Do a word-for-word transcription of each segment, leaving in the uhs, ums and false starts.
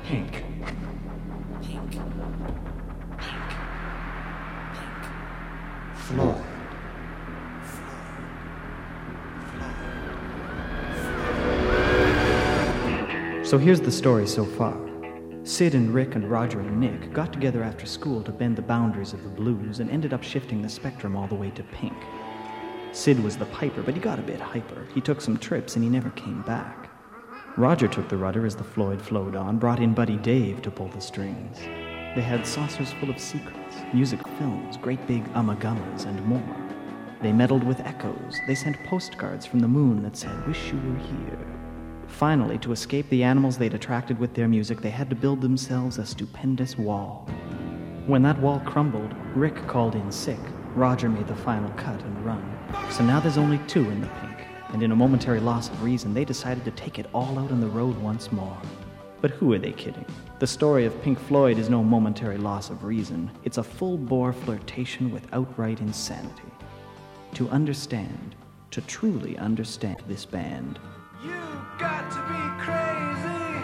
Pink. Pink. Pink. Floyd. So here's the story so far. Sid and Rick and Roger and Nick got together after school to bend the boundaries of the blues and ended up shifting the spectrum all the way to pink. Sid was the piper, but he got a bit hyper. He took some trips and he never came back. Roger took the rudder as the Floyd flowed on, brought in Buddy Dave to pull the strings. They had saucers full of secrets, music films, great big umma-gummas, and more. They meddled with echoes. They sent postcards from the moon that said, "Wish you were here." Finally, to escape the animals they'd attracted with their music, they had to build themselves a stupendous wall. When that wall crumbled, Rick called in sick. Roger made the final cut and run. So now there's only two in the pink, and in a momentary loss of reason, they decided to take it all out on the road once more. But who are they kidding? The story of Pink Floyd is no momentary loss of reason. It's a full-bore flirtation with outright insanity. To understand, to truly understand this band, You got to be crazy.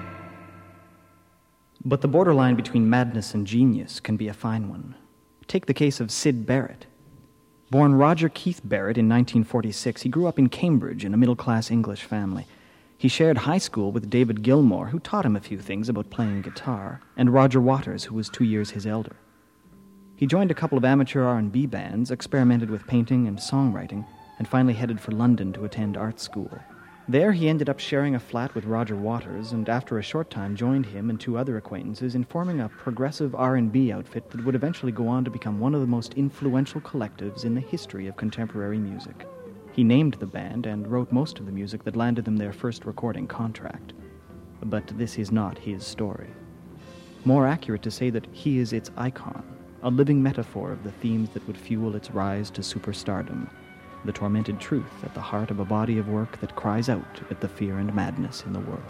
but the borderline between madness and genius can be a fine one. Take the case of Syd Barrett. Born Roger Keith Barrett in nineteen forty-six, he grew up in Cambridge in a middle-class English family. He shared high school with David Gilmour, who taught him a few things about playing guitar, and Roger Waters, who was two years his elder. He joined a couple of amateur R and B bands, experimented with painting and songwriting, and finally headed for London to attend art school. There he ended up sharing a flat with Roger Waters, and after a short time joined him and two other acquaintances in forming a progressive R and B outfit that would eventually go on to become one of the most influential collectives in the history of contemporary music. He named the band and wrote most of the music that landed them their first recording contract. But this is not his story. More accurate to say that he is its icon, a living metaphor of the themes that would fuel its rise to superstardom. The tormented truth at the heart of a body of work that cries out at the fear and madness in the world.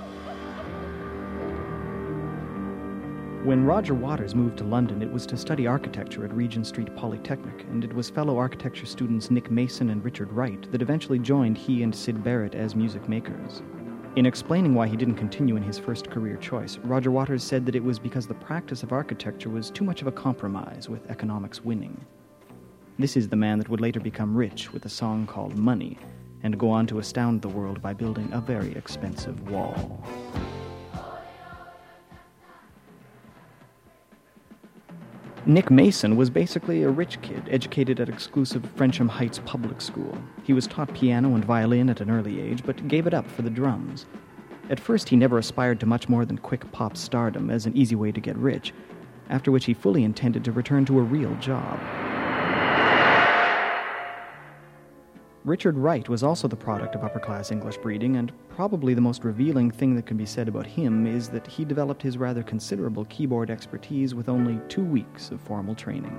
When Roger Waters moved to London, it was to study architecture at Regent Street Polytechnic, and it was fellow architecture students Nick Mason and Richard Wright that eventually joined he and Syd Barrett as music makers. In explaining why he didn't continue in his first career choice, Roger Waters said that it was because the practice of architecture was too much of a compromise with economics winning. This is the man that would later become rich with a song called Money, and go on to astound the world by building a very expensive wall. Nick Mason was basically a rich kid, educated at exclusive Frensham Heights public school. He was taught piano and violin at an early age, but gave it up for the drums. At first, he never aspired to much more than quick pop stardom as an easy way to get rich, after which he fully intended to return to a real job. Richard Wright was also the product of upper-class English breeding, and probably the most revealing thing that can be said about him is that he developed his rather considerable keyboard expertise with only two weeks of formal training.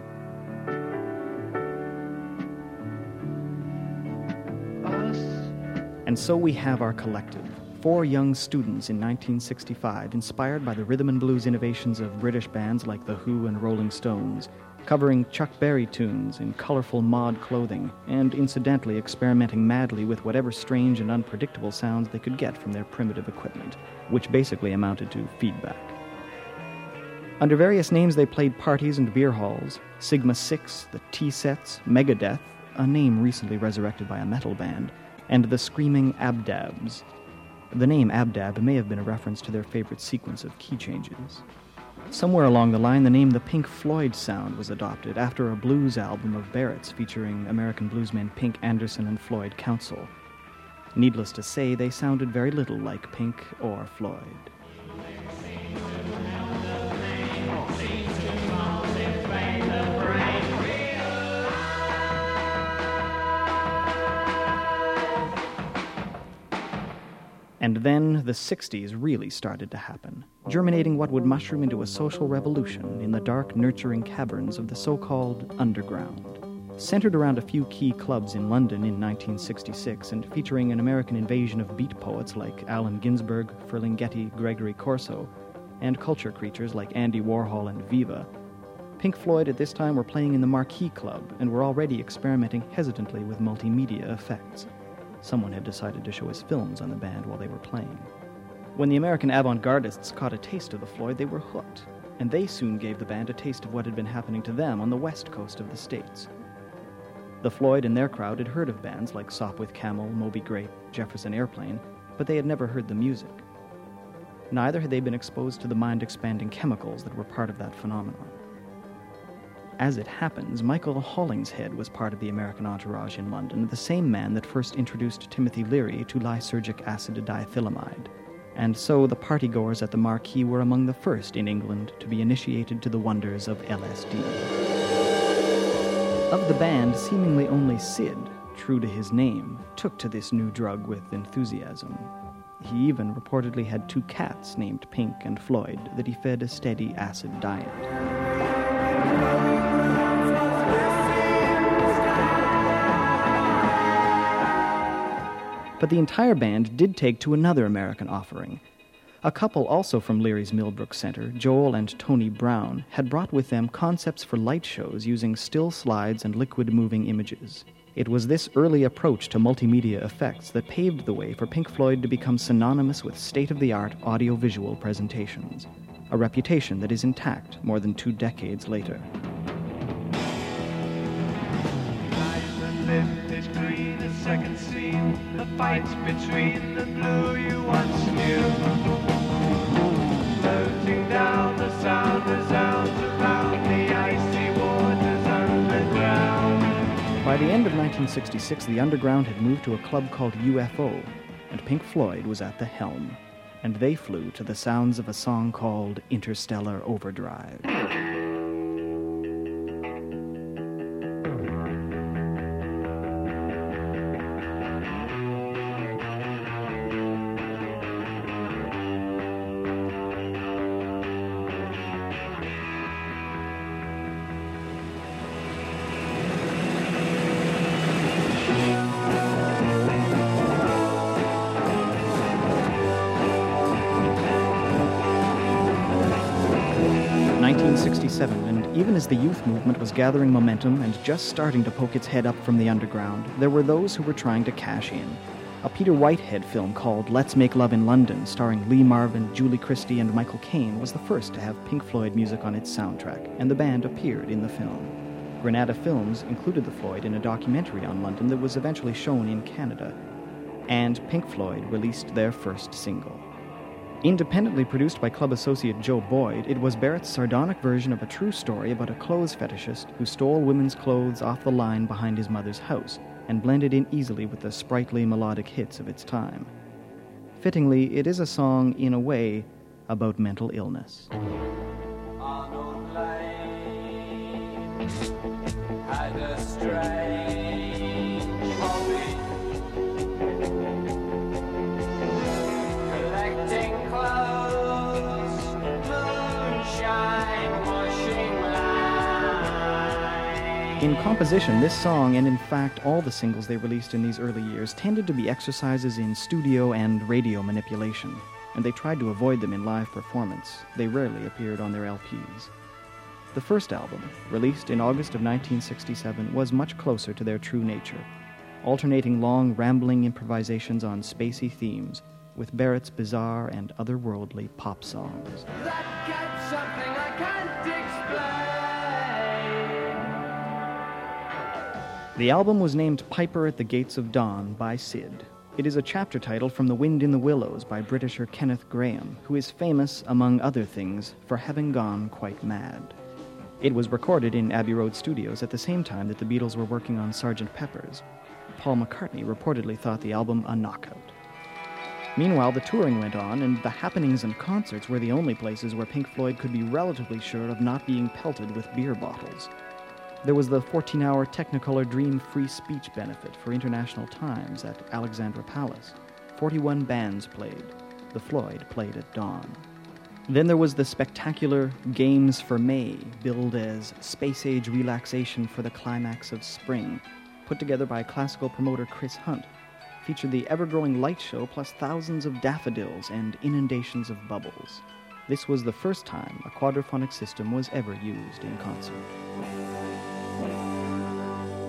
Us. And so we have our collective, four young students in nineteen sixty-five, inspired by the rhythm and blues innovations of British bands like The Who and Rolling Stones, covering Chuck Berry tunes in colorful mod clothing, and incidentally experimenting madly with whatever strange and unpredictable sounds they could get from their primitive equipment, which basically amounted to feedback. Under various names they played parties and beer halls: Sigma Six, the T-Sets, Megadeth, a name recently resurrected by a metal band, and the Screaming Abdabs. The name Abdab may have been a reference to their favorite sequence of key changes. Somewhere along the line, the name the Pink Floyd sound was adopted after a blues album of Barrett's featuring American bluesmen Pink Anderson and Floyd Council. Needless to say, they sounded very little like Pink or Floyd. And then the sixties really started to happen, germinating what would mushroom into a social revolution in the dark, nurturing caverns of the so-called underground. Centered around a few key clubs in London in nineteen sixty-six and featuring an American invasion of beat poets like Allen Ginsberg, Ferlinghetti, Gregory Corso, and culture creatures like Andy Warhol and Viva, Pink Floyd at this time were playing in the Marquee Club and were already experimenting hesitantly with multimedia effects. Someone had decided to show his films on the band while they were playing. When the American avant-gardists caught a taste of the Floyd, they were hooked, and they soon gave the band a taste of what had been happening to them on the west coast of the States. The Floyd and their crowd had heard of bands like Sopwith Camel, Moby Grape, Jefferson Airplane, but they had never heard the music. Neither had they been exposed to the mind-expanding chemicals that were part of that phenomenon. As it happens, Michael Hollingshead was part of the American entourage in London, the same man that first introduced Timothy Leary to lysergic acid diethylamide. And so the partygoers at the Marquee were among the first in England to be initiated to the wonders of L S D. Of the band, seemingly only Sid, true to his name, took to this new drug with enthusiasm. He even reportedly had two cats named Pink and Floyd that he fed a steady acid diet. But the entire band did take to another American offering. A couple also from Leary's Millbrook Center, Joel and Tony Brown, had brought with them concepts for light shows using still slides and liquid-moving images. It was this early approach to multimedia effects that paved the way for Pink Floyd to become synonymous with state-of-the-art audiovisual presentations, a reputation that is intact more than two decades later. Is green, a second scene, the fights between the blue you once knew. Floating down, the sound resounds around the icy waters underground. By the end of nineteen sixty-six, the underground had moved to a club called U F O, and Pink Floyd was at the helm, and they flew to the sounds of a song called Interstellar Overdrive. nineteen sixty-seven, and even as the youth movement was gathering momentum and just starting to poke its head up from the underground, there were those who were trying to cash in. A Peter Whitehead film called Let's Make Love in London, starring Lee Marvin, Julie Christie, and Michael Caine, was the first to have Pink Floyd music on its soundtrack, and the band appeared in the film. Granada Films included the Floyd in a documentary on London that was eventually shown in Canada, and Pink Floyd released their first single. Independently produced by club associate Joe Boyd, it was Barrett's sardonic version of a true story about a clothes fetishist who stole women's clothes off the line behind his mother's house and blended in easily with the sprightly melodic hits of its time. Fittingly, it is a song, in a way, about mental illness. Arnold Lane had a strange hobby, collecting clothes, moonshine, washing lines. In composition, this song, and in fact all the singles they released in these early years, tended to be exercises in studio and radio manipulation, and they tried to avoid them in live performance. They rarely appeared on their L Ps. The first album, released in August of nineteen sixty-seven, was much closer to their true nature, alternating long, rambling improvisations on spacey themes with Barrett's bizarre and otherworldly pop songs. That cat's something I can't explain. The album was named Piper at the Gates of Dawn by Sid. It is a chapter title from The Wind in the Willows by Britisher Kenneth Grahame, who is famous, among other things, for having gone quite mad. It was recorded in Abbey Road Studios at the same time that the Beatles were working on Sergeant Pepper's. Paul McCartney reportedly thought the album a knockout. Meanwhile, the touring went on, and the happenings and concerts were the only places where Pink Floyd could be relatively sure of not being pelted with beer bottles. There was the fourteen-hour Technicolor Dream Free Speech benefit for International Times at Alexandra Palace. forty-one bands played. The Floyd played at dawn. Then there was the spectacular Games for May, billed as space-age relaxation for the climax of spring, put together by classical promoter Chris Hunt, featured the ever-growing light show plus thousands of daffodils and inundations of bubbles. This was the first time a quadraphonic system was ever used in concert.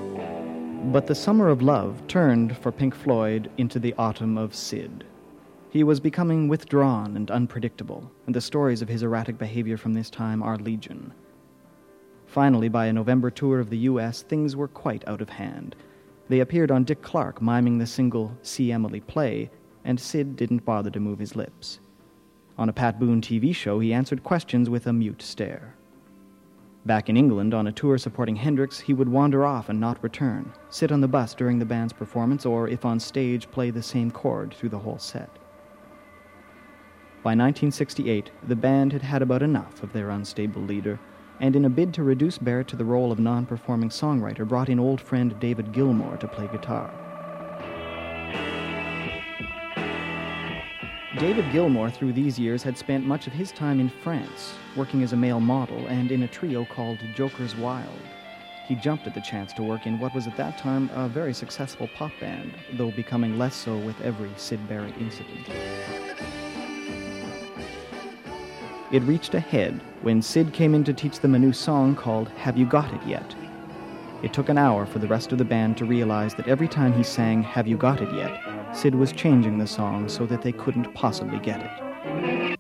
But the summer of love turned for Pink Floyd into the autumn of Sid. He was becoming withdrawn and unpredictable, and the stories of his erratic behavior from this time are legion. Finally, by a November tour of the U S, things were quite out of hand. They appeared on Dick Clark miming the single See Emily Play, and Sid didn't bother to move his lips. On a Pat Boone T V show, he answered questions with a mute stare. Back in England, on a tour supporting Hendrix, he would wander off and not return, sit on the bus during the band's performance, or, if on stage, play the same chord through the whole set. By nineteen sixty-eight, the band had had about enough of their unstable leader, and in a bid to reduce Barrett to the role of non-performing songwriter, brought in old friend David Gilmour to play guitar. David Gilmour, through these years, had spent much of his time in France, working as a male model and in a trio called Joker's Wild. He jumped at the chance to work in what was at that time a very successful pop band, though becoming less so with every Syd Barrett incident. It reached a head when Sid came in to teach them a new song called Have You Got It Yet? It took an hour for the rest of the band to realize that every time he sang Have You Got It Yet, Sid was changing the song so that they couldn't possibly get it.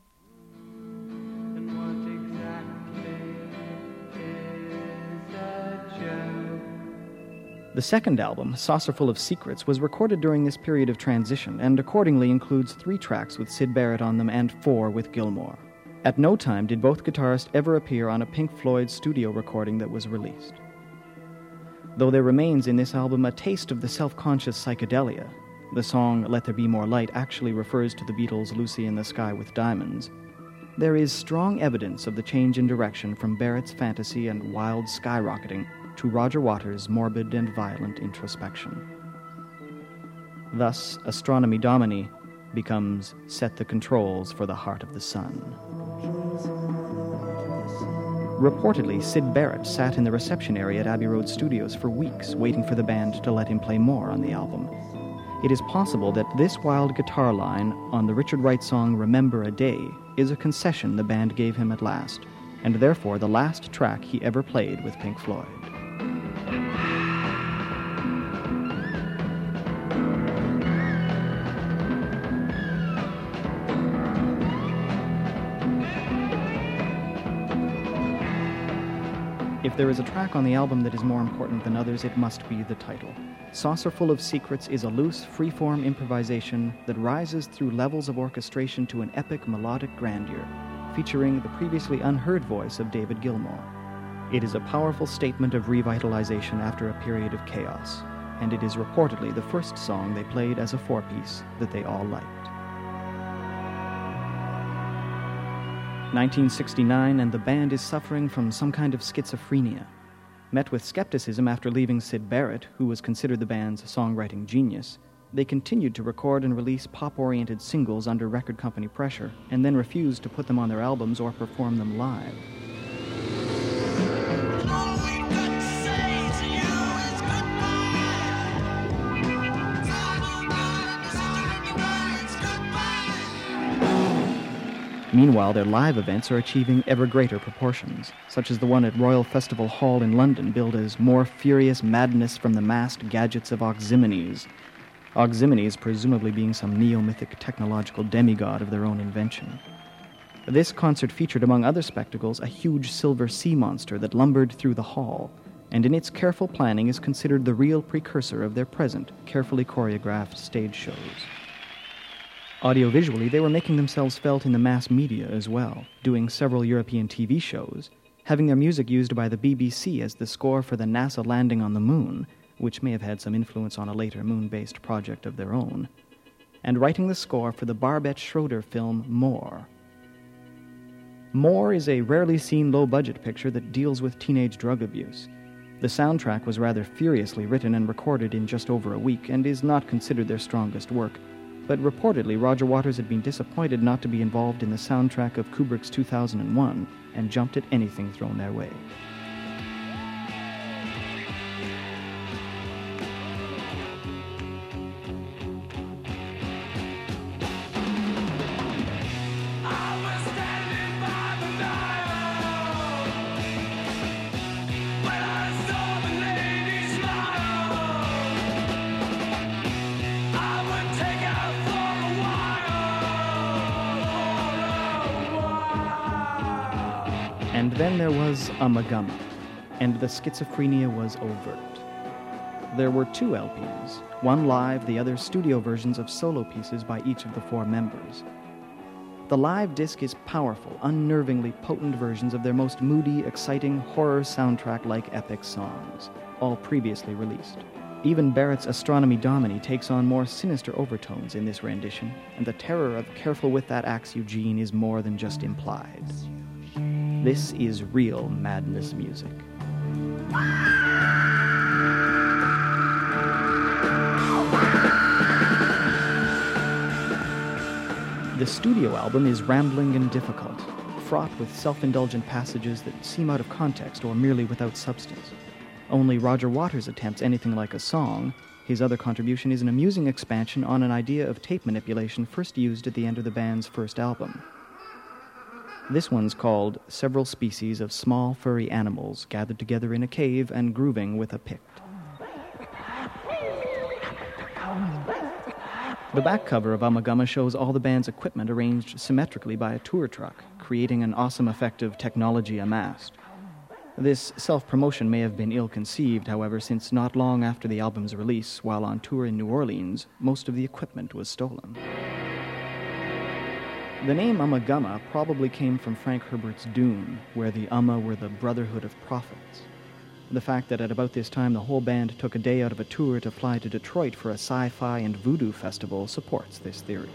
The second album, Saucerful of Secrets, was recorded during this period of transition and accordingly includes three tracks with Syd Barrett on them and four with Gilmour. At no time did both guitarists ever appear on a Pink Floyd studio recording that was released. Though there remains in this album a taste of the self-conscious psychedelia, the song Let There Be More Light actually refers to the Beatles' Lucy in the Sky with Diamonds, there is strong evidence of the change in direction from Barrett's fantasy and wild skyrocketing to Roger Waters' morbid and violent introspection. Thus, Astronomy Domini becomes Set the Controls for the Heart of the Sun. Reportedly, Syd Barrett sat in the reception area at Abbey Road Studios for weeks waiting for the band to let him play more on the album. It is possible that this wild guitar line on the Richard Wright song Remember a Day is a concession the band gave him at last, and therefore the last track he ever played with Pink Floyd. If there is a track on the album that is more important than others, it must be the title. Saucerful of Secrets is a loose, free-form improvisation that rises through levels of orchestration to an epic melodic grandeur, featuring the previously unheard voice of David Gilmour. It is a powerful statement of revitalization after a period of chaos, and it is reportedly the first song they played as a four-piece that they all liked. nineteen sixty-nine, and the band is suffering from some kind of schizophrenia. Met with skepticism after leaving Syd Barrett, who was considered the band's songwriting genius, they continued to record and release pop-oriented singles under record company pressure, and then refused to put them on their albums or perform them live. Meanwhile, their live events are achieving ever greater proportions, such as the one at Royal Festival Hall in London, billed as More Furious Madness from the Masked Gadgets of Oxymenes. Oxymenes presumably being some neo-mythic technological demigod of their own invention. This concert featured, among other spectacles, a huge silver sea monster that lumbered through the hall, and in its careful planning is considered the real precursor of their present, carefully choreographed stage shows. Audiovisually, they were making themselves felt in the mass media as well, doing several European T V shows, having their music used by the B B C as the score for the NASA landing on the moon, which may have had some influence on a later moon-based project of their own, and writing the score for the Barbet Schroeder film More. More is a rarely seen low-budget picture that deals with teenage drug abuse. The soundtrack was rather furiously written and recorded in just over a week and is not considered their strongest work, but reportedly Roger Waters had been disappointed not to be involved in the soundtrack of Kubrick's two thousand one and jumped at anything thrown their way. And then there was Ummagumma, and the schizophrenia was overt. There were two L Ps, one live, the other studio versions of solo pieces by each of the four members. The live disc is powerful, unnervingly potent versions of their most moody, exciting, horror soundtrack-like epic songs, all previously released. Even Barrett's Astronomy Domini takes on more sinister overtones in this rendition, and the terror of Careful with That Axe, Eugene is more than just implied. This is real madness music. The studio album is rambling and difficult, fraught with self-indulgent passages that seem out of context or merely without substance. Only Roger Waters attempts anything like a song. His other contribution is an amusing expansion on an idea of tape manipulation first used at the end of the band's first album. This one's called Several Species of Small Furry Animals Gathered Together in a Cave and Grooving with a Pict. The back cover of Ummagumma shows all the band's equipment arranged symmetrically by a tour truck, creating an awesome effect of technology amassed. This self-promotion may have been ill-conceived, however, since not long after the album's release, while on tour in New Orleans, most of the equipment was stolen. The name Ummagumma probably came from Frank Herbert's Dune, where the Umma were the Brotherhood of Prophets. The fact that at about this time the whole band took a day out of a tour to fly to Detroit for a sci-fi and voodoo festival supports this theory.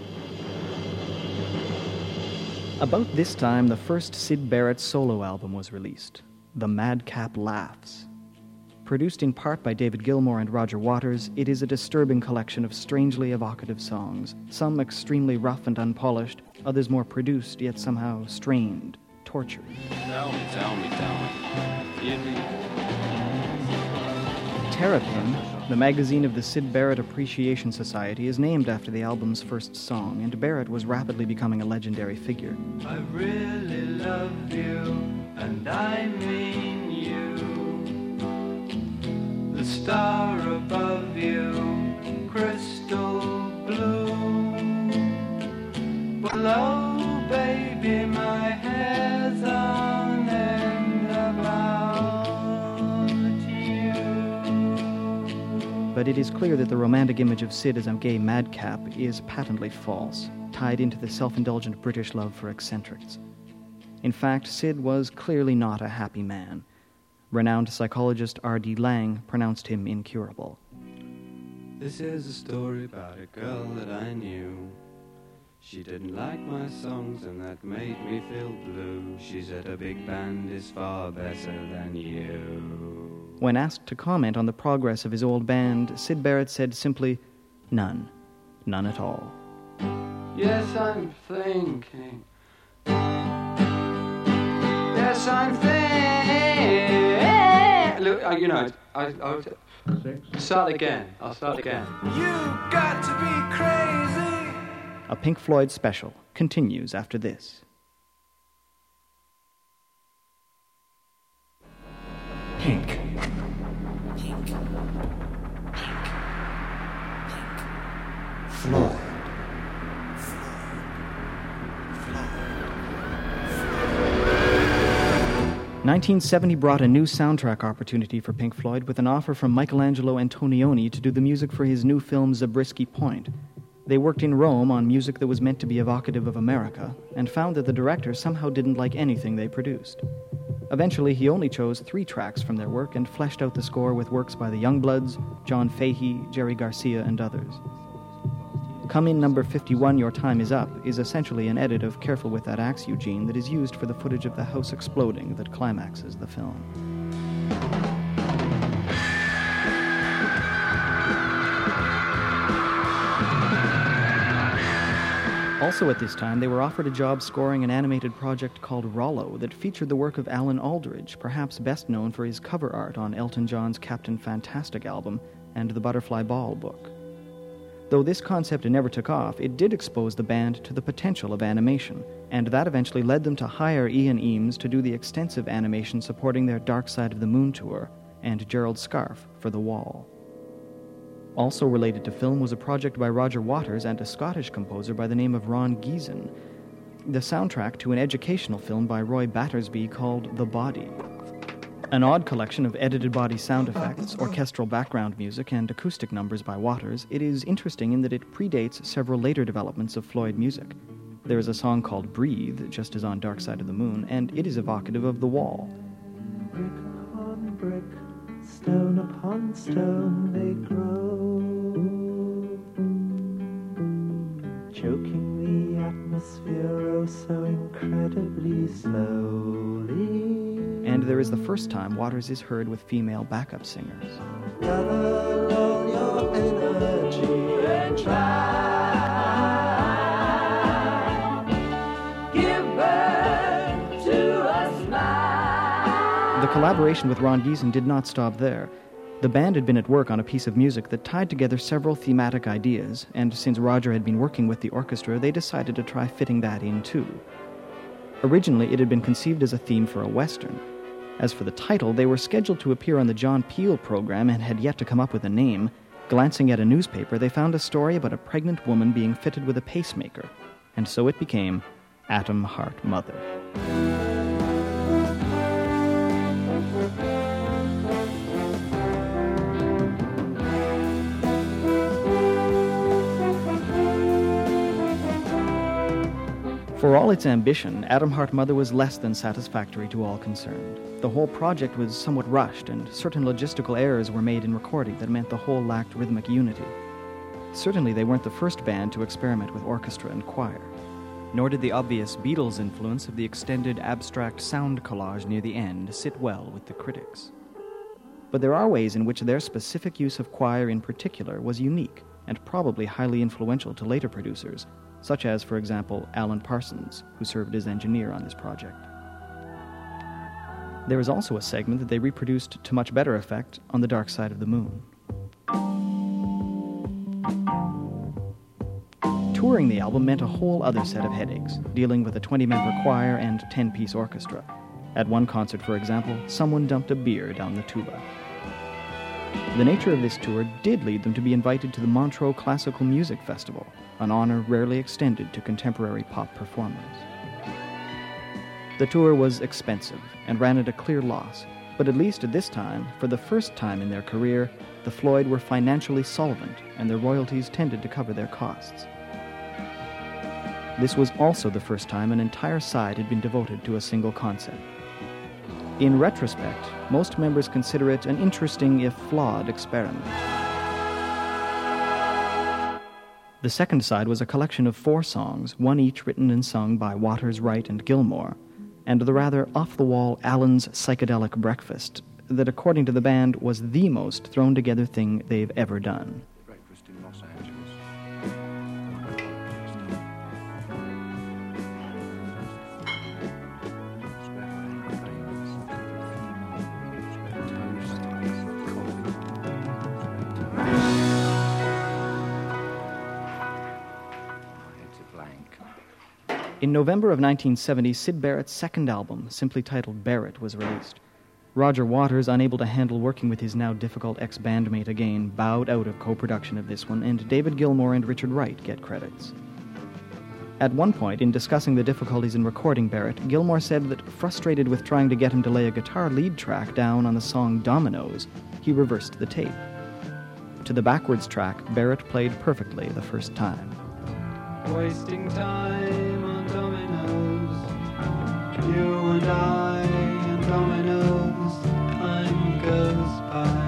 About this time, the first Syd Barrett solo album was released, The Madcap Laughs. Produced in part by David Gilmour and Roger Waters, it is a disturbing collection of strangely evocative songs, some extremely rough and unpolished, others more produced yet somehow strained, tortured. Tell me, tell me, tell me. Give me. Terrapin, the magazine of the Syd Barrett Appreciation Society, is named after the album's first song, and Barrett was rapidly becoming a legendary figure. I really love you, and I mean you. The star above you, crystal blue. Below, baby, my hair's on end about you. But it is clear that the romantic image of Syd as a gay madcap is patently false, tied into the self-indulgent British love for eccentrics. In fact, Syd was clearly not a happy man. Renowned psychologist R D Laing pronounced him incurable. This is a story about a girl that I knew. She didn't like my songs and that made me feel blue. She said a big band is far better than you. When asked to comment on the progress of his old band, Syd Barrett said simply, none. None at all. Yes, I'm thinking. Yes, I'm thinking. Look, uh, you know, I, I'll start again. I'll start again. You got to be crazy. A Pink Floyd special continues after this. Pink. Pink. Pink. Pink. Floyd. nineteen seventy brought a new soundtrack opportunity for Pink Floyd with an offer from Michelangelo Antonioni to do the music for his new film Zabriskie Point. They worked in Rome on music that was meant to be evocative of America, and found that the director somehow didn't like anything they produced. Eventually, he only chose three tracks from their work and fleshed out the score with works by the Youngbloods, John Fahey, Jerry Garcia, and others. Come In Number fifty-one, Your Time Is Up is essentially an edit of Careful with That Axe, Eugene, that is used for the footage of the house exploding that climaxes the film. Also at this time, they were offered a job scoring an animated project called Rollo that featured the work of Alan Aldridge, perhaps best known for his cover art on Elton John's Captain Fantastic album and the Butterfly Ball book. Though this concept never took off, it did expose the band to the potential of animation, and that eventually led them to hire Ian Eames to do the extensive animation supporting their Dark Side of the Moon tour, and Gerald Scarfe for The Wall. Also related to film was a project by Roger Waters and a Scottish composer by the name of Ron Geesin. the soundtrack to an educational film by Roy Battersby called The Body. An odd collection of edited body sound effects, orchestral background music, and acoustic numbers by Waters, it is interesting in that it predates several later developments of Floyd music. There is a song called Breathe, just as on Dark Side of the Moon, and it is evocative of The Wall. Brick upon brick, stone upon stone they grow, choking the atmosphere oh so incredibly slowly. And there is the first time Waters is heard with female backup singers. Gather all your energy and try. Give birth to a smile. The collaboration with Ron Geesin did not stop there. The band had been at work on a piece of music that tied together several thematic ideas, and since Roger had been working with the orchestra, they decided to try fitting that in too. Originally, it had been conceived as a theme for a Western. As for the title, they were scheduled to appear on the John Peel program and had yet to come up with a name. Glancing at a newspaper, they found a story about a pregnant woman being fitted with a pacemaker, and so it became Atom Heart Mother. For all its ambition, Atom Heart Mother was less than satisfactory to all concerned. The whole project was somewhat rushed, and certain logistical errors were made in recording that meant the whole lacked rhythmic unity. Certainly they weren't the first band to experiment with orchestra and choir, nor did the obvious Beatles influence of the extended abstract sound collage near the end sit well with the critics. But there are ways in which their specific use of choir in particular was unique and probably highly influential to later producers, such as, for example, Alan Parsons, who served as engineer on this project. There is also a segment that they reproduced to much better effect on The Dark Side of the Moon. Touring the album meant a whole other set of headaches, dealing with a twenty-member choir and ten-piece orchestra. At one concert, for example, someone dumped a beer down the tuba. The nature of this tour did lead them to be invited to the Montreux Classical Music Festival, an honor rarely extended to contemporary pop performers. The tour was expensive and ran at a clear loss, but at least at this time, for the first time in their career, the Floyd were financially solvent and their royalties tended to cover their costs. This was also the first time an entire side had been devoted to a single concept. In retrospect, most members consider it an interesting if flawed experiment. The second side was a collection of four songs, one each written and sung by Waters, Wright, and Gilmore, and the rather off-the-wall Allen's Psychedelic Breakfast that, according to the band, was the most thrown-together thing they've ever done. Breakfast in Los Angeles. In November of nineteen seventy, Syd Barrett's second album, simply titled Barrett, was released. Roger Waters, unable to handle working with his now difficult ex-bandmate again, bowed out of co-production of this one, and David Gilmour and Richard Wright get credits. At one point, in discussing the difficulties in recording Barrett, Gilmour said that, frustrated with trying to get him to lay a guitar lead track down on the song Dominoes, he reversed the tape. To the backwards track, Barrett played perfectly the first time. Wasting time on dominoes, you and I and dominoes, time goes by.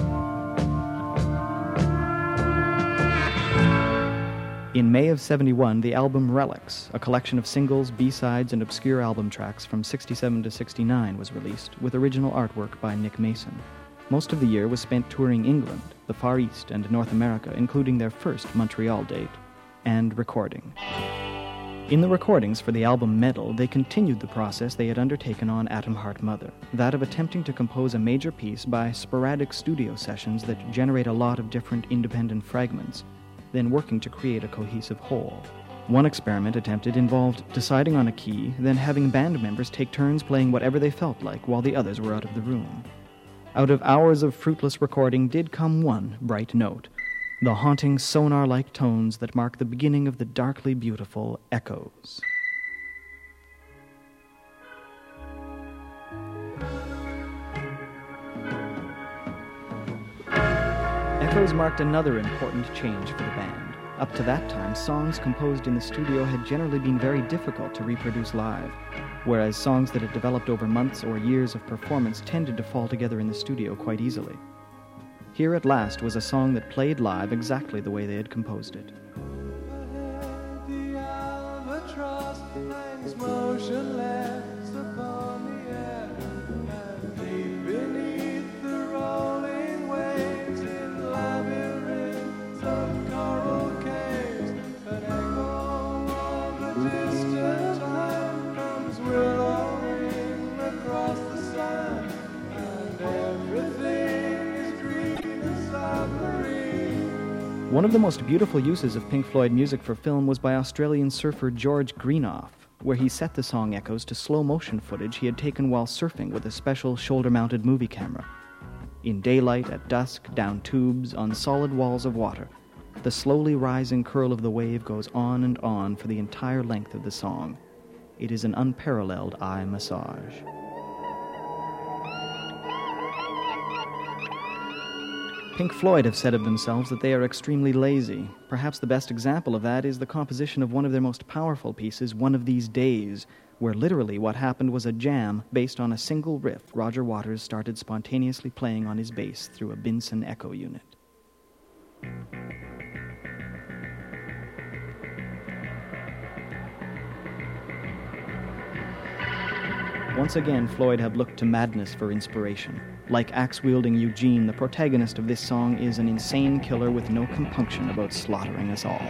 In May of seventy-one, the album Relics, a collection of singles, B-sides, and obscure album tracks from sixty-seven to sixty-nine, was released, with original artwork by Nick Mason. Most of the year was spent touring England, the Far East, and North America, including their first Montreal date, and recording. In the recordings for the album Medal, they continued the process they had undertaken on Atom Heart Mother, that of attempting to compose a major piece by sporadic studio sessions that generate a lot of different independent fragments, then working to create a cohesive whole. One experiment attempted involved deciding on a key, then having band members take turns playing whatever they felt like while the others were out of the room. Out of hours of fruitless recording did come one bright note, the haunting sonar-like tones that mark the beginning of the darkly beautiful Echoes. Echoes marked another important change for the band. Up to that time, songs composed in the studio had generally been very difficult to reproduce live, whereas songs that had developed over months or years of performance tended to fall together in the studio quite easily. Here at last was a song that played live exactly the way they had composed it. The albatross hangs motionless upon the air, and deep beneath the rolling waves in labyrinths of coral caves, an echo of a distant time comes willowing across the sun, and everything is green and submarine. One of the most beautiful uses of Pink Floyd music for film was by Australian surfer George Greenough, where he set the song Echoes to slow-motion footage he had taken while surfing with a special shoulder-mounted movie camera. In daylight, at dusk, down tubes, on solid walls of water, the slowly rising curl of the wave goes on and on for the entire length of the song. It is an unparalleled eye massage. Pink Floyd have said of themselves that they are extremely lazy. Perhaps the best example of that is the composition of one of their most powerful pieces, One of These Days, where literally what happened was a jam based on a single riff Roger Waters started spontaneously playing on his bass through a Binson Echo unit. Once again, Floyd have looked to madness for inspiration. Like axe-wielding Eugene, the protagonist of this song is an insane killer with no compunction about slaughtering us all.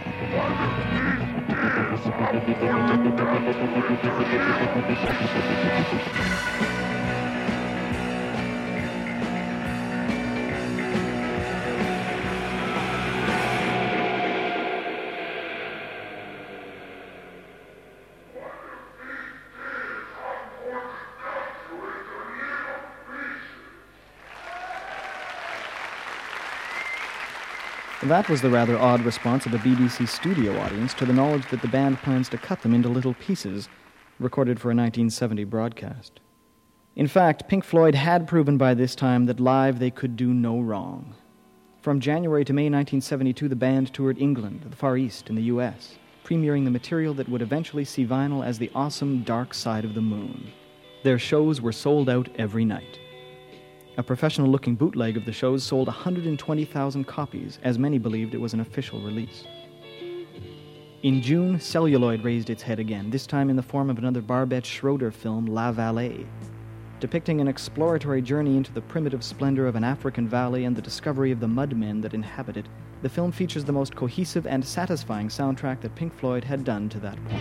That was the rather odd response of a B B C studio audience to the knowledge that the band plans to cut them into little pieces, recorded for a nineteen seventy broadcast. In fact, Pink Floyd had proven by this time that live they could do no wrong. From January to May nineteen seventy-two, the band toured England, the Far East, and the U S, premiering the material that would eventually see vinyl as the awesome Dark Side of the Moon. Their shows were sold out every night. A professional-looking bootleg of the shows sold one hundred twenty thousand copies, as many believed it was an official release. In June, celluloid raised its head again, this time in the form of another Barbet Schroeder film, La Vallée. Depicting an exploratory journey into the primitive splendor of an African valley and the discovery of the mudmen that inhabit it, the film features the most cohesive and satisfying soundtrack that Pink Floyd had done to that point.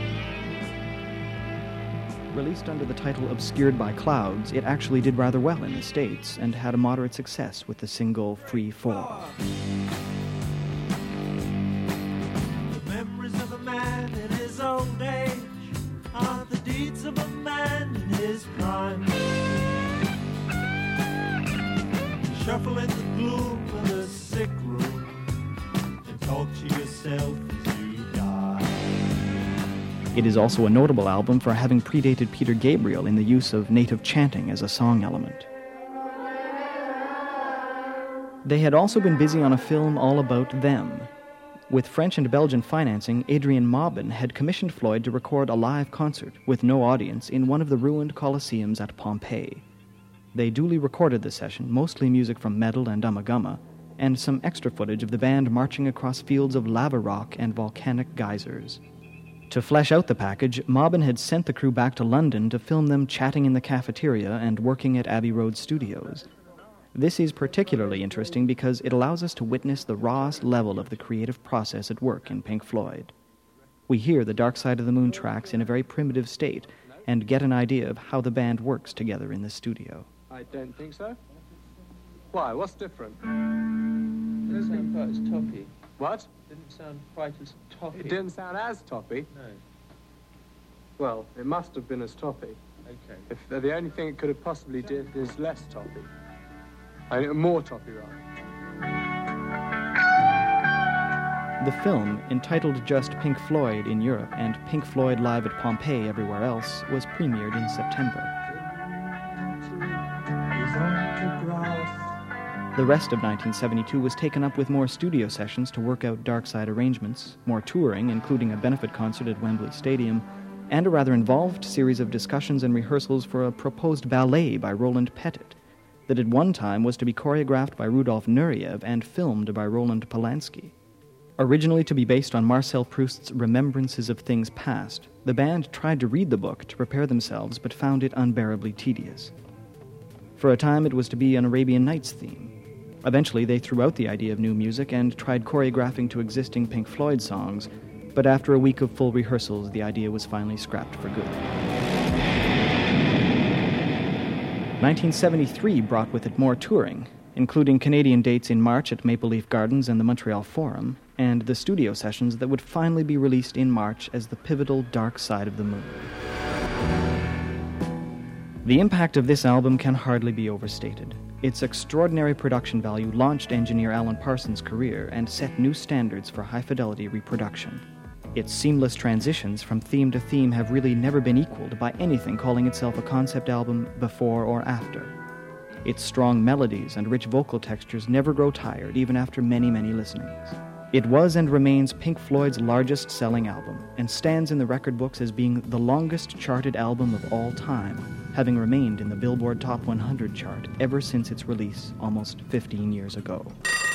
Released under the title Obscured by Clouds, it actually did rather well in the States and had a moderate success with the single Free Fall. The memories of a man in his old age are the deeds of a man in his prime. Shuffle in the gloom of the sick room and talk to yourself as you die. It is also a notable album for having predated Peter Gabriel in the use of native chanting as a song element. They had also been busy on a film all about them. With French and Belgian financing, Adrian Maubin had commissioned Floyd to record a live concert with no audience in one of the ruined coliseums at Pompeii. They duly recorded the session, mostly music from Metal and Ummagumma, and some extra footage of the band marching across fields of lava rock and volcanic geysers. To flesh out the package, Maubin had sent the crew back to London to film them chatting in the cafeteria and working at Abbey Road Studios. This is particularly interesting because it allows us to witness the rawest level of the creative process at work in Pink Floyd. We hear the Dark Side of the Moon tracks in a very primitive state and get an idea of how the band works together in the studio. I don't think so. Why? What's different? It didn't sound quite as toppy. What? Didn't sound quite as toppy. It didn't sound as toppy? No. Well, it must have been as toppy. Okay. If the, the only thing it could have possibly did is less toppy. I mean, more toppy, rather. The film, entitled just Pink Floyd in Europe and Pink Floyd Live at Pompeii everywhere else, was premiered in September. Is on to grass The rest of nineteen seventy-two was taken up with more studio sessions to work out Dark Side arrangements, more touring, including a benefit concert at Wembley Stadium, and a rather involved series of discussions and rehearsals for a proposed ballet by Roland Petit that at one time was to be choreographed by Rudolf Nureyev and filmed by Roland Polanski. Originally to be based on Marcel Proust's Remembrances of Things Past, the band tried to read the book to prepare themselves but found it unbearably tedious. For a time it was to be an Arabian Nights theme. Eventually they threw out the idea of new music and tried choreographing to existing Pink Floyd songs, but after a week of full rehearsals, the idea was finally scrapped for good. nineteen seventy-three brought with it more touring, including Canadian dates in March at Maple Leaf Gardens and the Montreal Forum, and the studio sessions that would finally be released in March as the pivotal Dark Side of the Moon. The impact of this album can hardly be overstated. Its extraordinary production value launched engineer Alan Parsons' career and set new standards for high-fidelity reproduction. Its seamless transitions from theme to theme have really never been equaled by anything calling itself a concept album before or after. Its strong melodies and rich vocal textures never grow tired, even after many, many listenings. It was and remains Pink Floyd's largest-selling album, and stands in the record books as being the longest-charted album of all time, having remained in the Billboard Top one hundred chart ever since its release almost fifteen years ago.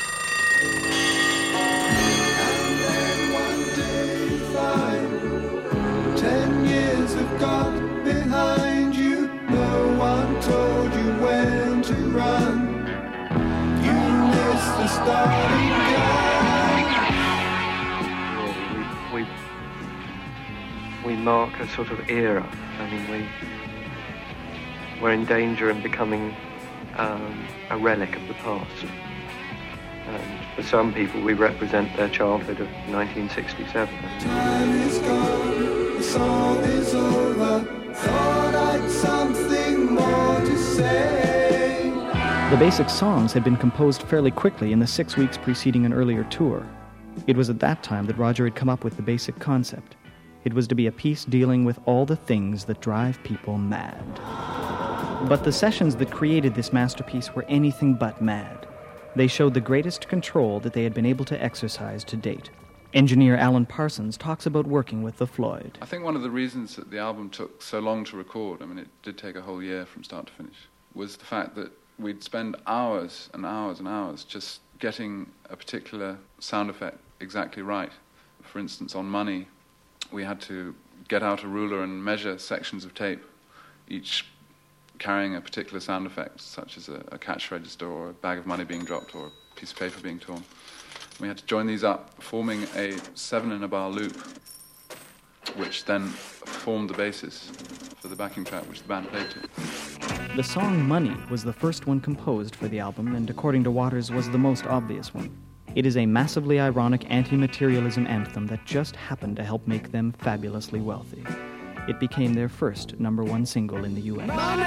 Ten years have gone behind you. No one told you when to run. You missed the starting gun. We, we, we mark a sort of era. I mean, we, we're in danger of becoming um, a relic of the past. And for some people, we represent their childhood of nineteen sixty-seven. Time is gone, the song is over. Thought I'd something more to say. The basic songs had been composed fairly quickly in the six weeks preceding an earlier tour. It was at that time that Roger had come up with the basic concept. It was to be a piece dealing with all the things that drive people mad. But the sessions that created this masterpiece were anything but mad. They showed the greatest control that they had been able to exercise to date. Engineer Alan Parsons talks about working with the Floyd. I think one of the reasons that the album took so long to record, I mean, it did take a whole year from start to finish, was the fact that we'd spend hours and hours and hours just getting a particular sound effect exactly right. For instance, on Money, we had to get out a ruler and measure sections of tape, each carrying a particular sound effect, such as a, a cash register or a bag of money being dropped or a piece of paper being torn. We had to join these up, forming a seven in a bar loop, which then formed the basis for the backing track which the band played to. The song Money was the first one composed for the album, and according to Waters was the most obvious one. It is a massively ironic anti-materialism anthem that just happened to help make them fabulously wealthy. It became their first number one single in the U S. Money,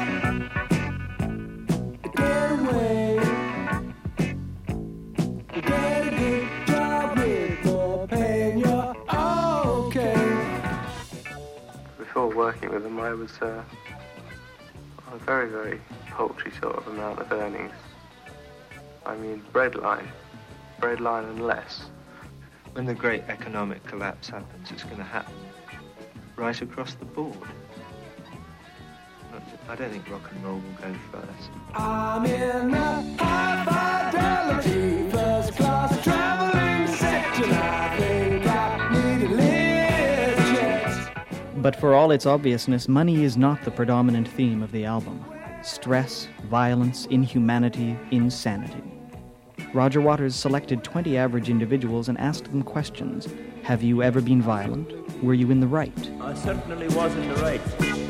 get away. Get a good job before paying your okay. Before working with them, I was uh, on a very, very paltry sort of amount of earnings. I mean, breadline, breadline and less. When the great economic collapse happens, it's going to happen right across the board. I don't think rock and roll will go first. I'm in a high fidelity first class traveling section. I think I need a lift jet. But for all its obviousness, money is not the predominant theme of the album. Stress, violence, inhumanity, insanity. Roger Waters selected twenty average individuals and asked them questions. Have you ever been violent? Were you in the right? I certainly was in the right.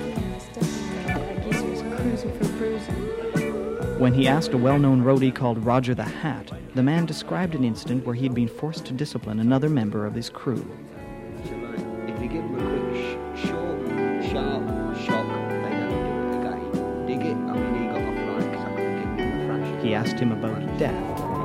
When he asked a well-known roadie called Roger the Hat, the man described an incident where he had been forced to discipline another member of his crew. So like, if you give them a quick, sh- short, sharp shock, they don't do it again. Dig it? I mean, he got off like something to give him a thrashing. He asked him about death.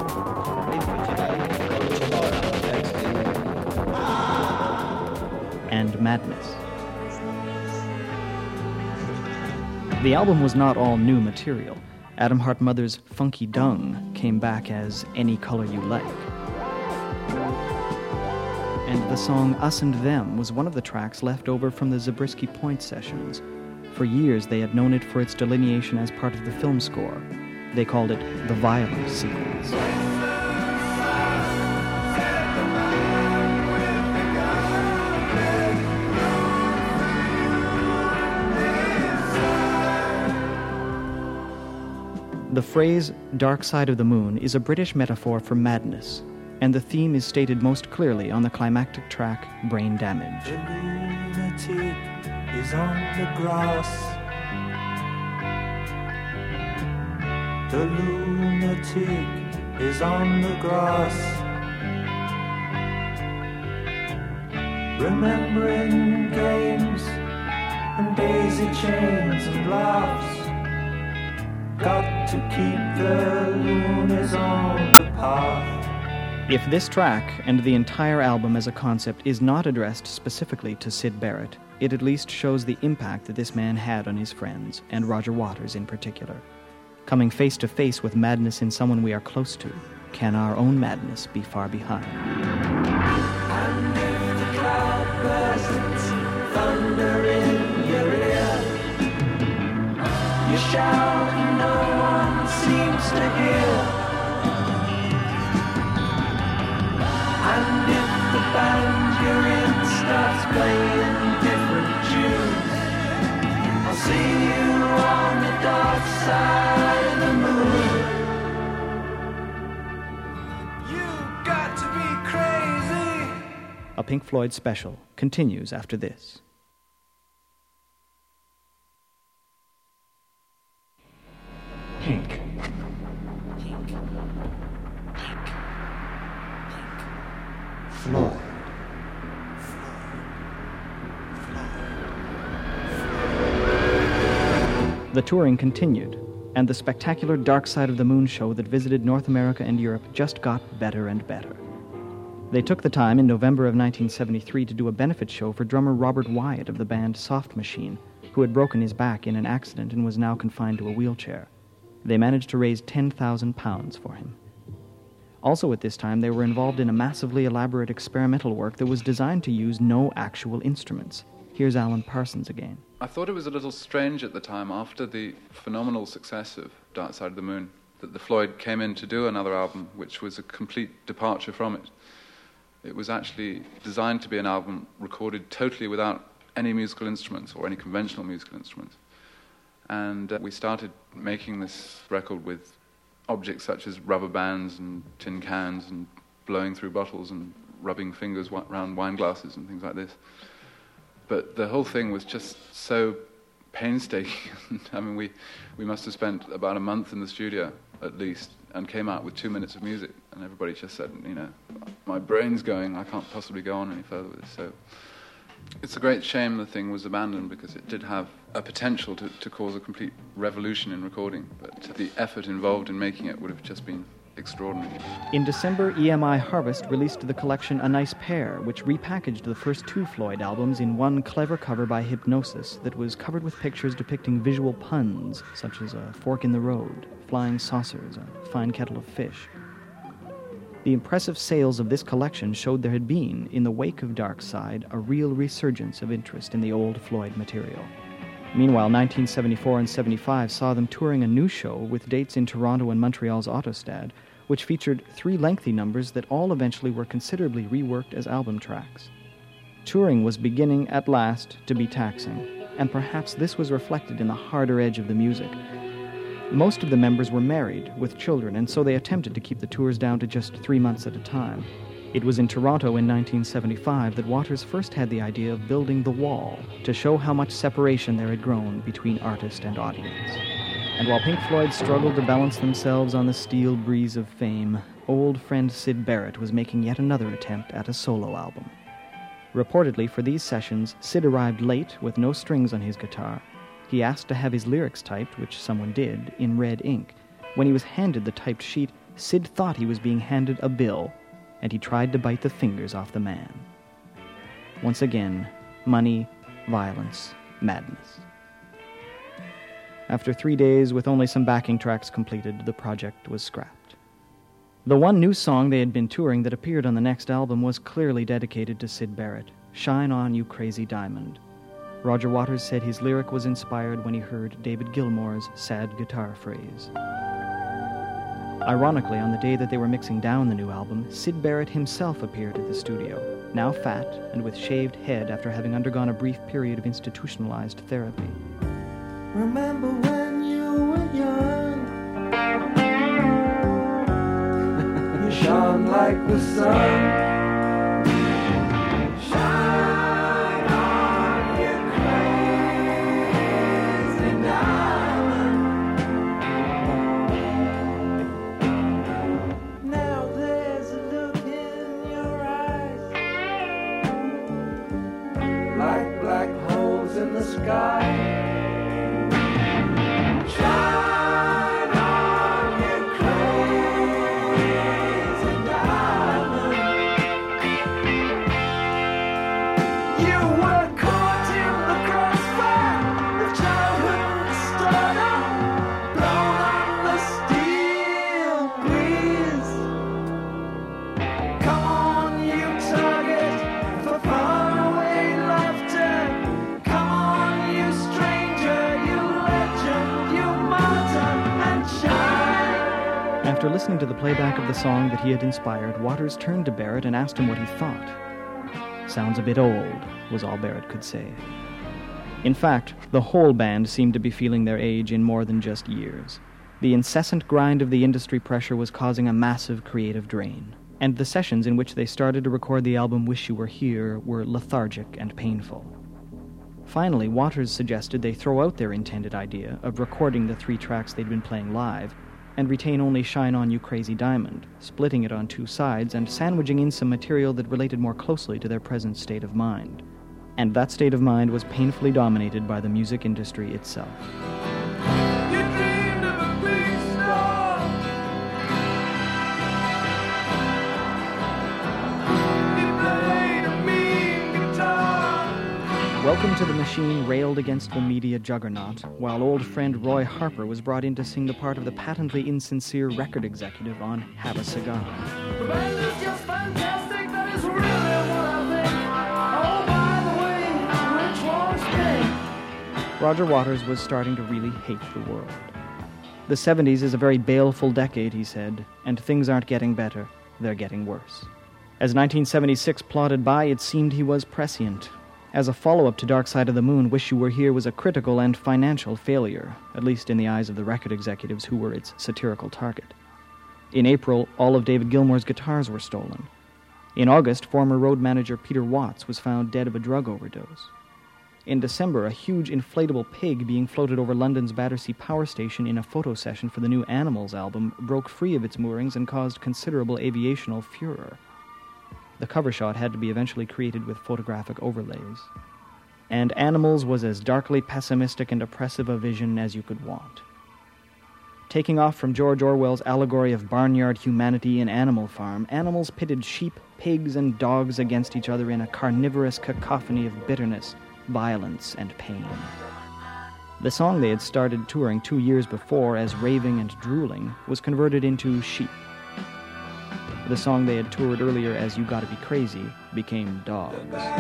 And madness. The album was not all new material. Adam Hart Mother's Funky Dung came back as Any Color You Like. And the song Us and Them was one of the tracks left over from the Zabriskie Point sessions. For years, they had known it for its delineation as part of the film score. They called it the violent sequence. The phrase Dark Side of the Moon is a British metaphor for madness, and the theme is stated most clearly on the climactic track Brain Damage. The lunatic is on the grass. The lunatic is on the grass. Remembering games and daisy chains and laughs. Got to keep the loonies on the path. If this track and the entire album as a concept is not addressed specifically to Syd Barrett, it at least shows the impact that this man had on his friends, and Roger Waters in particular. Coming face to face with madness in someone we are close to, can our own madness be far behind? And if the cloud bursts, thunder in your ear, you shout and no one seems to hear. And if the band you're in starts playing different tunes, I'll see you on the dark side of the moon. You got to be crazy. A Pink Floyd special continues after this. Pink. Pink. Pink. Floyd. The touring continued, and the spectacular Dark Side of the Moon show that visited North America and Europe just got better and better. They took the time in November of nineteen seventy-three to do a benefit show for drummer Robert Wyatt of the band Soft Machine, who had broken his back in an accident and was now confined to a wheelchair. They managed to raise ten thousand pounds for him. Also at this time, they were involved in a massively elaborate experimental work that was designed to use no actual instruments. Here's Alan Parsons again. I thought it was a little strange at the time, after the phenomenal success of Dark Side of the Moon, that the Floyd came in to do another album, which was a complete departure from it. It was actually designed to be an album recorded totally without any musical instruments or any conventional musical instruments. And uh, we started making this record with objects such as rubber bands and tin cans and blowing through bottles and rubbing fingers w- around wine glasses and things like this. But the whole thing was just so painstaking. I mean, we, we must have spent about a month in the studio, at least, and came out with two minutes of music. And everybody just said, you know, my brain's going, I can't possibly go on any further with this. So it's a great shame the thing was abandoned, because it did have a potential to, to cause a complete revolution in recording. But the effort involved in making it would have just been extraordinary. In December, E M I Harvest released the collection A Nice Pair, which repackaged the first two Floyd albums in one clever cover by Hipgnosis that was covered with pictures depicting visual puns, such as a fork in the road, flying saucers, a fine kettle of fish. The impressive sales of this collection showed there had been, in the wake of Dark Side, a real resurgence of interest in the old Floyd material. Meanwhile, nineteen seventy-four and seventy-five saw them touring a new show with dates in Toronto and Montreal's Autostad, which featured three lengthy numbers that all eventually were considerably reworked as album tracks. Touring was beginning, at last, to be taxing, and perhaps this was reflected in the harder edge of the music. Most of the members were married, with children, and so they attempted to keep the tours down to just three months at a time. It was in Toronto in nineteen seventy-five that Waters first had the idea of building the wall to show how much separation there had grown between artist and audience. And while Pink Floyd struggled to balance themselves on the steel breeze of fame, old friend Syd Barrett was making yet another attempt at a solo album. Reportedly, for these sessions, Syd arrived late with no strings on his guitar. He asked to have his lyrics typed, which someone did, in red ink. When he was handed the typed sheet, Syd thought he was being handed a bill, and he tried to bite the fingers off the man. Once again, money, violence, madness. After three days, with only some backing tracks completed, the project was scrapped. The one new song they had been touring that appeared on the next album was clearly dedicated to Syd Barrett, Shine On You Crazy Diamond. Roger Waters said his lyric was inspired when he heard David Gilmour's sad guitar phrase. Ironically, on the day that they were mixing down the new album, Syd Barrett himself appeared at the studio, now fat and with shaved head after having undergone a brief period of institutionalized therapy. Remember when you were young, you shone like the sun. Shine on, you crazy diamond. Now there's a look in your eyes, like black holes in the sky. Shine on, you crazy diamond. You were caught in the crossfire of childhood stardom, blown on the steel breeze. Come on, you target for faraway laughter. Come on, you stranger, you legend, you martyr, and shine. After listening to the playback of the song that he had inspired, Waters turned to Barrett and asked him what he thought. Sounds a bit old, was all Barrett could say. In fact, the whole band seemed to be feeling their age in more than just years. The incessant grind of the industry pressure was causing a massive creative drain, and the sessions in which they started to record the album Wish You Were Here were lethargic and painful. Finally, Waters suggested they throw out their intended idea of recording the three tracks they'd been playing live and retain only Shine On You Crazy Diamond, splitting it on two sides and sandwiching in some material that related more closely to their present state of mind. And that state of mind was painfully dominated by the music industry itself. You dreamed of a big star. You played a mean guitar. Welcome to the Machine railed against the media juggernaut, while old friend Roy Harper was brought in to sing the part of the patently insincere record executive on Have a Cigar. The band is just fantastic, that is really what I think. Oh, by the way, which one's big? Roger Waters was starting to really hate the world. The seventies is a very baleful decade, he said, and things aren't getting better, they're getting worse. As nineteen seventy-six plodded by, it seemed he was prescient. As a follow-up to Dark Side of the Moon, Wish You Were Here was a critical and financial failure, at least in the eyes of the record executives who were its satirical target. In April, all of David Gilmour's guitars were stolen. In August, former road manager Peter Watts was found dead of a drug overdose. In December, a huge inflatable pig being floated over London's Battersea Power Station in a photo session for the new Animals album broke free of its moorings and caused considerable aviational furor. The cover shot had to be eventually created with photographic overlays. And Animals was as darkly pessimistic and oppressive a vision as you could want. Taking off from George Orwell's allegory of barnyard humanity in Animal Farm, Animals pitted sheep, pigs, and dogs against each other in a carnivorous cacophony of bitterness, violence, and pain. The song they had started touring two years before as Raving and Drooling was converted into Sheep. The song they had toured earlier as You Gotta Be Crazy became Dogs.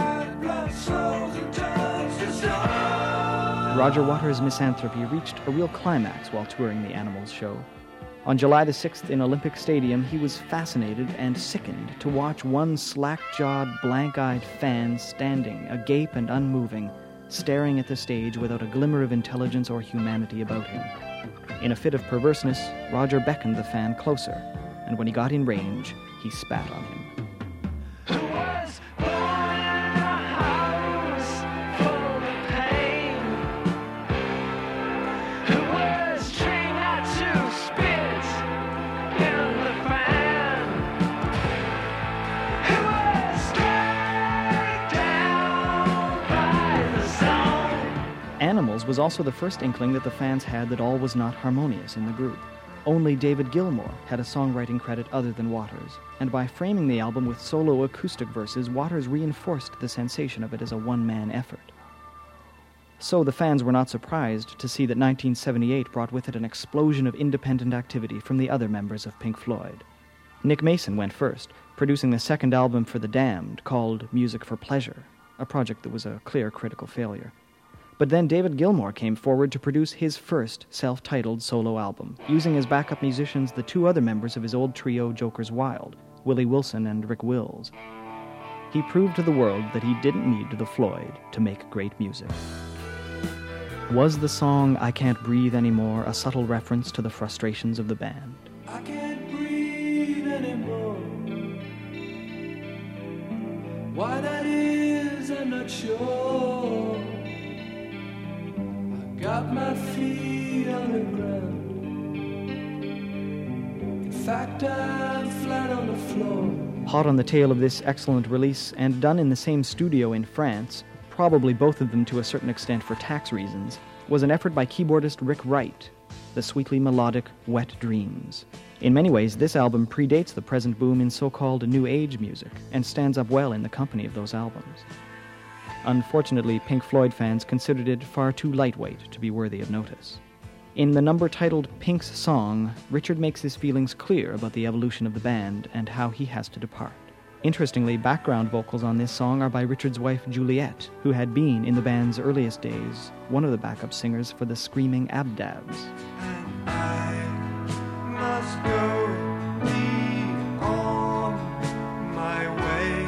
Roger Waters' misanthropy reached a real climax while touring the Animals show. On July the sixth in Olympic Stadium, he was fascinated and sickened to watch one slack-jawed, blank-eyed fan standing, agape and unmoving, staring at the stage without a glimmer of intelligence or humanity about him. In a fit of perverseness, Roger beckoned the fan closer, and when he got in range, he spat on him. Animals was also the first inkling that the fans had that all was not harmonious in the group. Only David Gilmour had a songwriting credit other than Waters, and by framing the album with solo acoustic verses, Waters reinforced the sensation of it as a one-man effort. So the fans were not surprised to see that nineteen seventy-eight brought with it an explosion of independent activity from the other members of Pink Floyd. Nick Mason went first, producing the second album for The Damned, called Music for Pleasure, a project that was a clear critical failure. But then David Gilmour came forward to produce his first self-titled solo album, using as backup musicians the two other members of his old trio Jokers Wild, Willie Wilson and Rick Wills. He proved to the world that he didn't need the Floyd to make great music. Was the song I Can't Breathe Anymore a subtle reference to the frustrations of the band? I can't breathe anymore. Why that is, I'm not sure. I got my feet on the ground. In fact, I'm flat on the floor. Hot on the tail of this excellent release, and done in the same studio in France, probably both of them to a certain extent for tax reasons, was an effort by keyboardist Rick Wright, the sweetly melodic Wet Dreams. In many ways, this album predates the present boom in so-called New Age music, and stands up well in the company of those albums. Unfortunately, Pink Floyd fans considered it far too lightweight to be worthy of notice. In the number titled Pink's Song, Richard makes his feelings clear about the evolution of the band and how he has to depart. Interestingly, background vocals on this song are by Richard's wife Juliette, who had been, in the band's earliest days, one of the backup singers for the Screaming Abdabs. Must go be on my way.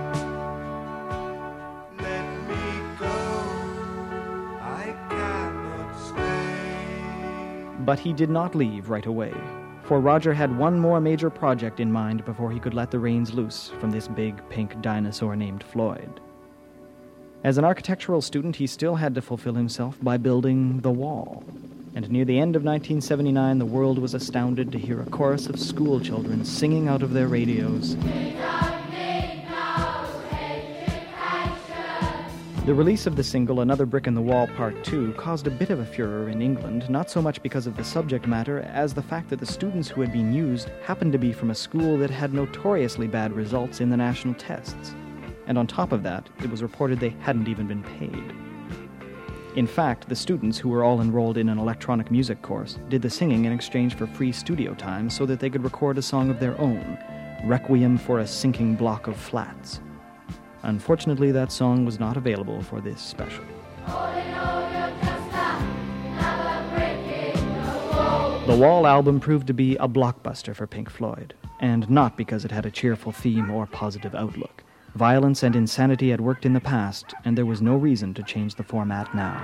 Let me go. I cannot stay. But he did not leave right away, for Roger had one more major project in mind before he could let the reins loose from this big pink dinosaur named Floyd. As an architectural student, he still had to fulfill himself by building The Wall. And near the end of nineteen seventy-nine, the world was astounded to hear a chorus of school children singing out of their radios, The release of the single Another Brick in the Wall Part two caused a bit of a furor in England, not so much because of the subject matter as the fact that the students who had been used happened to be from a school that had notoriously bad results in the national tests. And on top of that, it was reported they hadn't even been paid. In fact, the students, who were all enrolled in an electronic music course, did the singing in exchange for free studio time so that they could record a song of their own, Requiem for a Sinking Block of Flats. Unfortunately, that song was not available for this special. The Wall album proved to be a blockbuster for Pink Floyd, and not because it had a cheerful theme or positive outlook. Violence and insanity had worked in the past, and there was no reason to change the format now.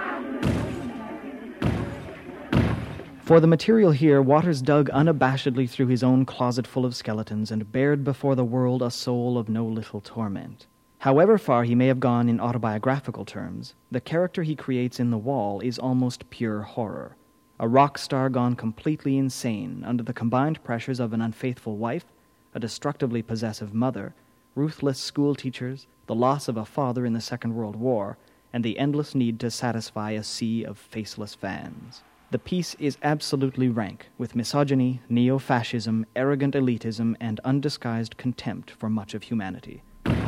For the material here, Waters dug unabashedly through his own closet full of skeletons and bared before the world a soul of no little torment. However far he may have gone in autobiographical terms, the character he creates in The Wall is almost pure horror. A rock star gone completely insane under the combined pressures of an unfaithful wife, a destructively possessive mother, ruthless school teachers, the loss of a father in the Second World War, and the endless need to satisfy a sea of faceless fans. The piece is absolutely rank, with misogyny, neo-fascism, arrogant elitism, and undisguised contempt for much of humanity.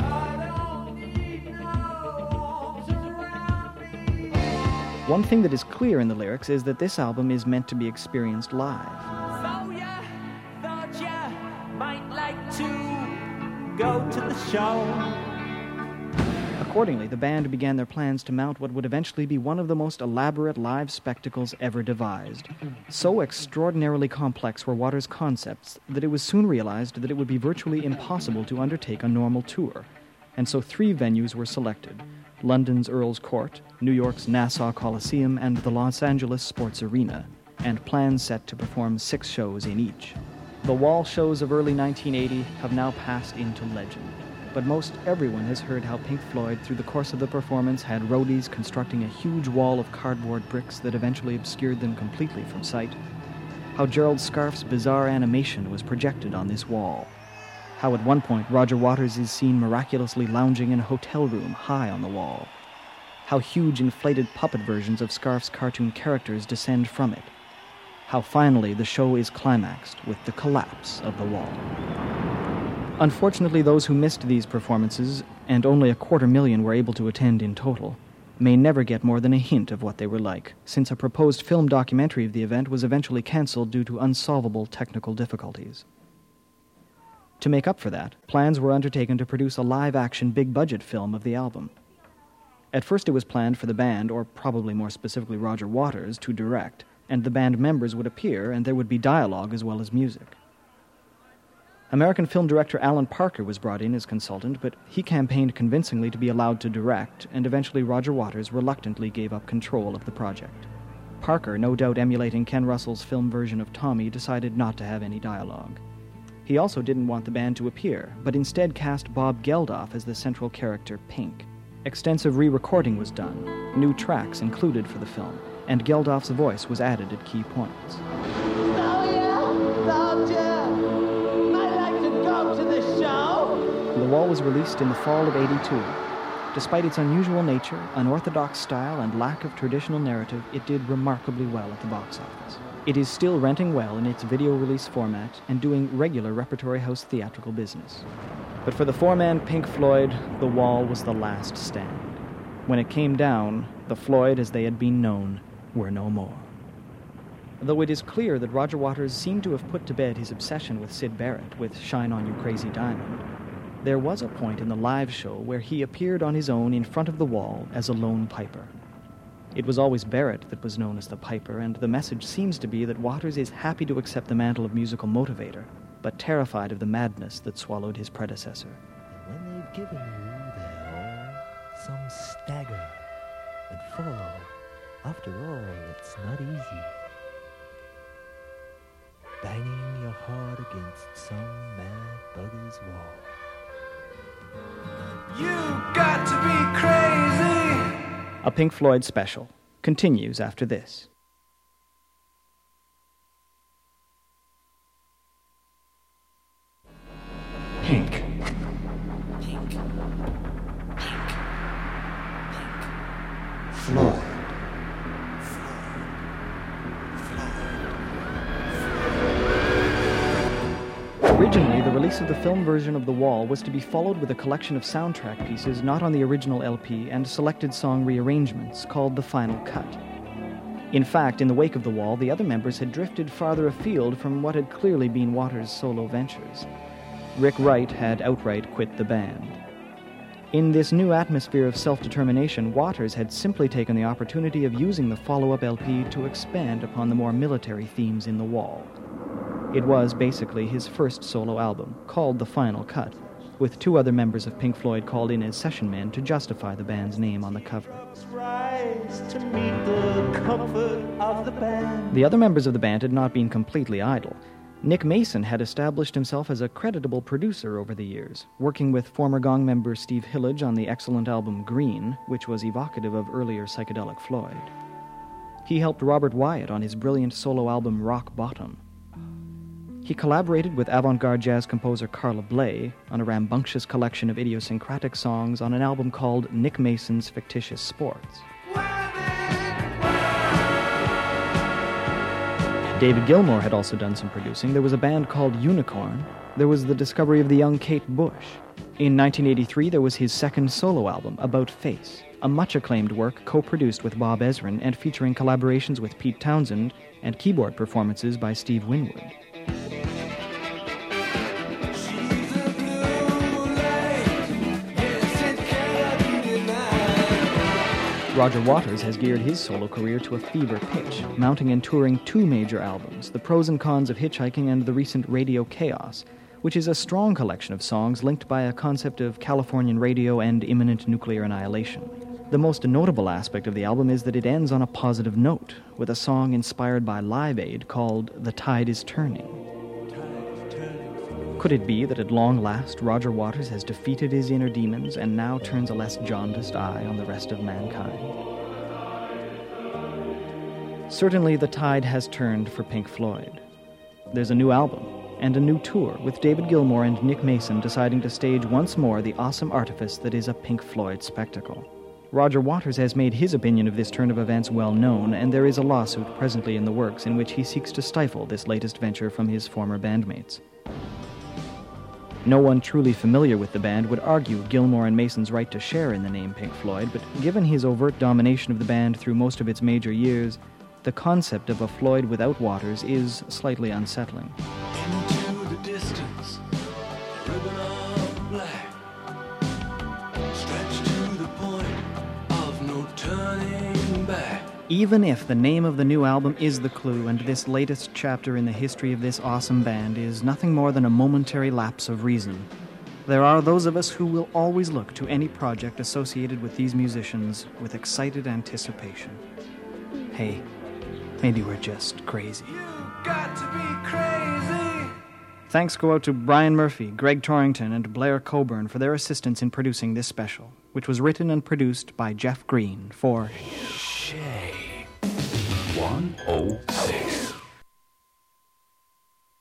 One thing that is clear in the lyrics is that this album is meant to be experienced live. So ya thought ya might like to go to the show. Accordingly, the band began their plans to mount what would eventually be one of the most elaborate live spectacles ever devised. So extraordinarily complex were Waters' concepts that it was soon realized that it would be virtually impossible to undertake a normal tour. And so three venues were selected: London's Earl's Court, New York's Nassau Coliseum, and the Los Angeles Sports Arena, and plans set to perform six shows in each. The Wall shows of early nineteen eighty have now passed into legend, but most everyone has heard how Pink Floyd, through the course of the performance, had roadies constructing a huge wall of cardboard bricks that eventually obscured them completely from sight, how Gerald Scarf's bizarre animation was projected on this wall, how at one point Roger Waters is seen miraculously lounging in a hotel room high on the wall, how huge inflated puppet versions of Scarf's cartoon characters descend from it, how finally the show is climaxed with the collapse of the wall. Unfortunately, those who missed these performances, and only a quarter million were able to attend in total, may never get more than a hint of what they were like, since a proposed film documentary of the event was eventually cancelled due to unsolvable technical difficulties. To make up for that, plans were undertaken to produce a live-action big-budget film of the album. At first it was planned for the band, or probably more specifically Roger Waters, to direct, and the band members would appear, and there would be dialogue as well as music. American film director Alan Parker was brought in as consultant, but he campaigned convincingly to be allowed to direct, and eventually Roger Waters reluctantly gave up control of the project. Parker, no doubt emulating Ken Russell's film version of Tommy, decided not to have any dialogue. He also didn't want the band to appear, but instead cast Bob Geldof as the central character, Pink. Extensive re-recording was done, new tracks included for the film, and Geldof's voice was added at key points. The Wall was released in the fall of eighty-two. Despite its unusual nature, unorthodox style, and lack of traditional narrative, it did remarkably well at the box office. It is still renting well in its video release format and doing regular Repertory House theatrical business. But for the four-man Pink Floyd, The Wall was the last stand. When it came down, the Floyd as they had been known were no more. Though it is clear that Roger Waters seemed to have put to bed his obsession with Syd Barrett with Shine On You Crazy Diamond, there was a point in the live show where he appeared on his own in front of the wall as a lone piper. It was always Barrett that was known as the piper, and the message seems to be that Waters is happy to accept the mantle of musical motivator, but terrified of the madness that swallowed his predecessor. And when they've given you their all, some stagger and fall. After all, it's not easy. Banging your heart against some mad bugger's wall. You got to be crazy. A Pink Floyd special continues after this. Pink. Pink. Pink. Pink. Floyd. Originally, the release of the film version of The Wall was to be followed with a collection of soundtrack pieces not on the original L P and selected song rearrangements called The Final Cut. In fact, in the wake of The Wall, the other members had drifted farther afield from what had clearly been Waters' solo ventures. Rick Wright had outright quit the band. In this new atmosphere of self-determination, Waters had simply taken the opportunity of using the follow-up L P to expand upon the more military themes in The Wall. It was basically his first solo album, called The Final Cut, with two other members of Pink Floyd called in as session men to justify the band's name on the cover. The other members of the band had not been completely idle. Nick Mason had established himself as a creditable producer over the years, working with former Gong member Steve Hillage on the excellent album Green, which was evocative of earlier psychedelic Floyd. He helped Robert Wyatt on his brilliant solo album Rock Bottom. He collaborated with avant-garde jazz composer Carla Bley on a rambunctious collection of idiosyncratic songs on an album called Nick Mason's Fictitious Sports. David Gilmour had also done some producing. There was a band called Unicorn. There was the discovery of the young Kate Bush. In nineteen eighty-three, there was his second solo album, About Face, a much-acclaimed work co-produced with Bob Ezrin and featuring collaborations with Pete Townsend and keyboard performances by Steve Winwood. Roger Waters has geared his solo career to a fever pitch, mounting and touring two major albums, The Pros and Cons of Hitchhiking and the recent Radio Chaos, which is a strong collection of songs linked by a concept of Californian radio and imminent nuclear annihilation. The most notable aspect of the album is that it ends on a positive note, with a song inspired by Live Aid called The Tide is Turning. Could it be that at long last Roger Waters has defeated his inner demons and now turns a less jaundiced eye on the rest of mankind? Certainly the tide has turned for Pink Floyd. There's a new album and a new tour, with David Gilmour and Nick Mason deciding to stage once more the awesome artifice that is a Pink Floyd spectacle. Roger Waters has made his opinion of this turn of events well known, and there is a lawsuit presently in the works in which he seeks to stifle this latest venture from his former bandmates. No one truly familiar with the band would argue Gilmour and Mason's right to share in the name Pink Floyd, but given his overt domination of the band through most of its major years, the concept of a Floyd without Waters is slightly unsettling. Into the distance, ribbon of black, stretched to the point of no turning back. Even if the name of the new album is the clue, and this latest chapter in the history of this awesome band is nothing more than a momentary lapse of reason, there are those of us who will always look to any project associated with these musicians with excited anticipation. Hey, maybe we're just crazy. Got to be crazy. Thanks go out to Brian Murphy, Greg Torrington, and Blair Coburn for their assistance in producing this special, which was written and produced by Jeff Green for Shay one oh six.